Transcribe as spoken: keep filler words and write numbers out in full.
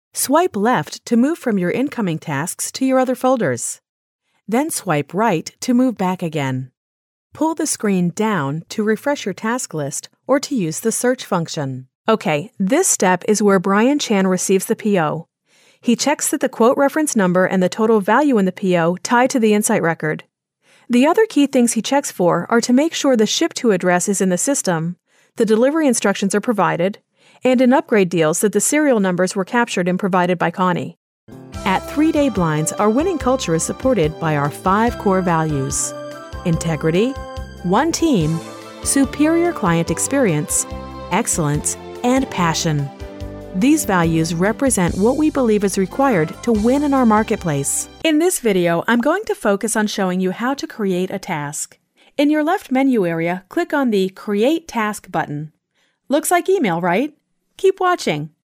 Swipe left to move from your incoming tasks to your other folders. Then swipe right to move back again. Pull the screen down to refresh your task list or to use the search function. Okay, this step is where Brian Chan receives the P O. He checks that the quote reference number and the total value in the P O tie to the Insight record. The other key things he checks for are to make sure the ship-to address is in the system, the delivery instructions are provided, and in upgrade deals that the serial numbers were captured and provided by Connie. At Three Day Blinds, our winning culture is supported by our five core values: integrity, one team, superior client experience, excellence, and passion. These values represent what we believe is required to win in our marketplace. In this video, I'm going to focus on showing you how to create a task. In your left menu area, click on the Create Task button. Looks like email, right? Keep watching.